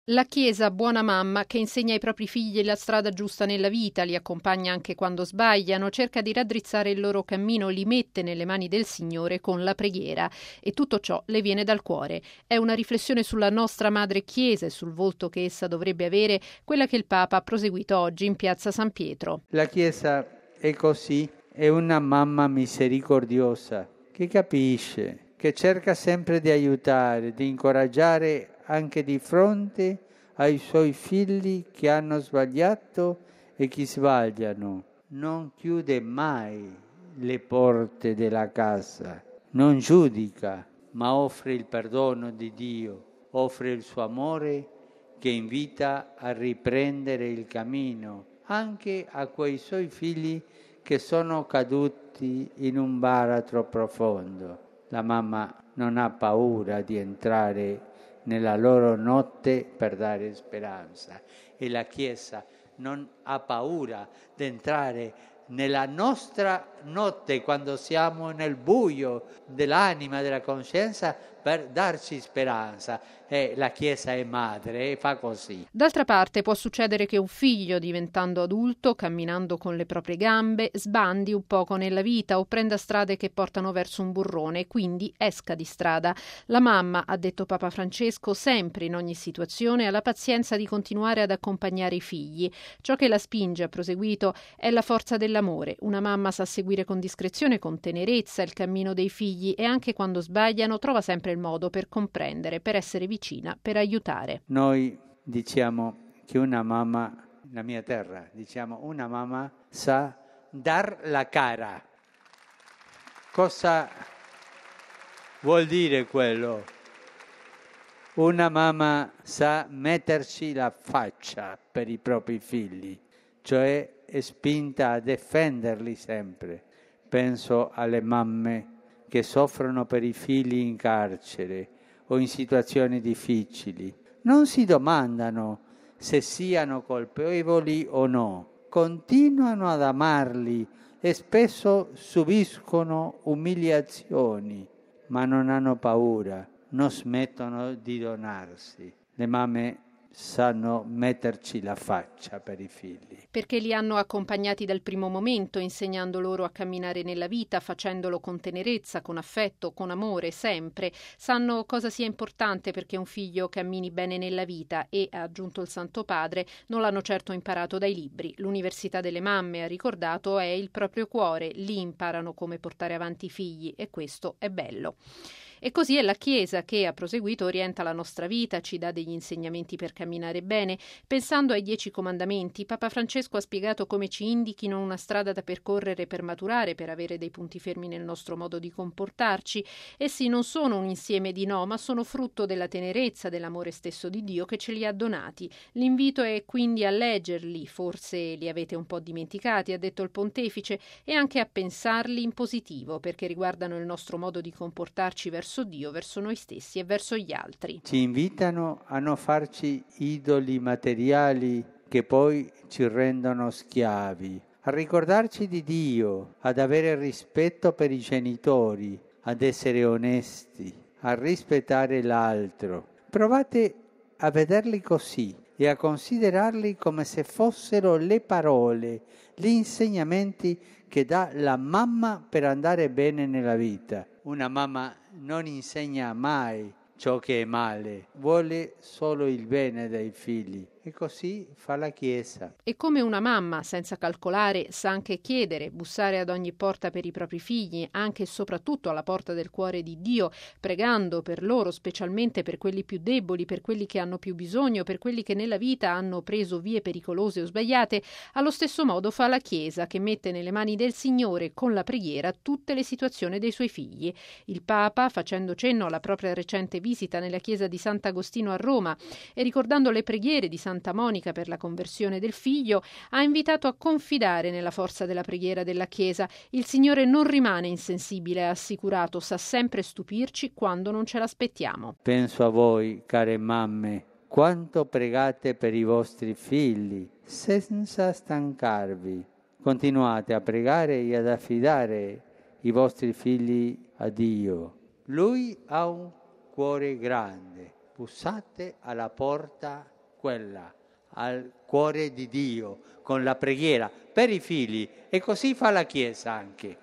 La Chiesa, buona mamma, che insegna ai propri figli la strada giusta nella vita, li accompagna anche quando sbagliano, cerca di raddrizzare il loro cammino, li mette nelle mani del Signore con la preghiera e tutto ciò le viene dal cuore. È una riflessione sulla nostra Madre Chiesa e sul volto che essa dovrebbe avere, quella che il Papa ha proseguito oggi in piazza San Pietro. La Chiesa è così, è una mamma misericordiosa che capisce, che cerca sempre di aiutare, di incoraggiare anche di fronte ai suoi figli che hanno sbagliato e che sbagliano. Non chiude mai le porte della casa, non giudica, ma offre il perdono di Dio, offre il suo amore che invita a riprendere il cammino anche a quei suoi figli che sono caduti in un baratro profondo. La mamma non ha paura di entrare nella loro notte per dare speranza e la Chiesa non ha paura di entrare nella nostra notte quando siamo nel buio dell'anima, della coscienza, per darci speranza. La Chiesa è madre e fa così. D'altra parte può succedere che un figlio, diventando adulto, camminando con le proprie gambe, sbandi un poco nella vita o prenda strade che portano verso un burrone e quindi esca di strada. La mamma, ha detto Papa Francesco, sempre in ogni situazione ha la pazienza di continuare ad accompagnare i figli. Ciò che la spinge, ha proseguito, è la forza dell'amore. Una mamma sa seguire con discrezione, con tenerezza il cammino dei figli e anche quando sbagliano trova sempre il modo per comprendere, per essere vicina, per aiutare. Noi diciamo che una mamma, la mia terra, diciamo una mamma sa dar la cara. Cosa vuol dire quello? Una mamma sa metterci la faccia per i propri figli, cioè è spinta a difenderli sempre. Penso alle mamme che soffrono per i figli in carcere o in situazioni difficili. Non si domandano se siano colpevoli o no, continuano ad amarli e spesso subiscono umiliazioni, ma non hanno paura, non smettono di donarsi. Le mamme sanno metterci la faccia per i figli. Perché li hanno accompagnati dal primo momento, insegnando loro a camminare nella vita, facendolo con tenerezza, con affetto, con amore, sempre. Sanno cosa sia importante perché un figlio cammini bene nella vita e, ha aggiunto il Santo Padre, non l'hanno certo imparato dai libri. L'Università delle Mamme, ha ricordato, è il proprio cuore. Lì imparano come portare avanti i figli e questo è bello. E così è la Chiesa che, ha proseguito, orienta la nostra vita, ci dà degli insegnamenti per camminare bene. Pensando ai 10 comandamenti, Papa Francesco ha spiegato come ci indichino una strada da percorrere per maturare, per avere dei punti fermi nel nostro modo di comportarci. Essi non sono un insieme di no, ma sono frutto della tenerezza, dell'amore stesso di Dio che ce li ha donati. L'invito è quindi a leggerli, forse li avete un po' dimenticati, ha detto il Pontefice, e anche a pensarli in positivo, perché riguardano il nostro modo di comportarci verso Dio, verso noi stessi e verso gli altri. Ci invitano a non farci idoli materiali che poi ci rendono schiavi, a ricordarci di Dio, ad avere rispetto per i genitori, ad essere onesti, a rispettare l'altro. Provate a vederli così e a considerarli come se fossero le parole, gli insegnamenti che dà la mamma per andare bene nella vita. Una mamma non insegna mai ciò che è male, vuole solo il bene dei figli e così fa la Chiesa. E come una mamma, senza calcolare, sa anche chiedere, bussare ad ogni porta per i propri figli, anche e soprattutto alla porta del cuore di Dio, pregando per loro, specialmente per quelli più deboli, per quelli che hanno più bisogno, per quelli che nella vita hanno preso vie pericolose o sbagliate, allo stesso modo fa la Chiesa, che mette nelle mani del Signore con la preghiera tutte le situazioni dei suoi figli. Il Papa, facendo cenno alla propria recente visita nella chiesa di Sant'Agostino a Roma e ricordando le preghiere di Santa Monica per la conversione del figlio, ha invitato a confidare nella forza della preghiera della Chiesa. Il Signore non rimane insensibile, ha assicurato, sa sempre stupirci quando non ce l'aspettiamo. Penso a voi, care mamme, quanto pregate per i vostri figli, senza stancarvi. Continuate a pregare e ad affidare i vostri figli a Dio. Lui ha un cuore grande. Bussate alla porta quella, al cuore di Dio, con la preghiera per i figli, e così fa la Chiesa anche.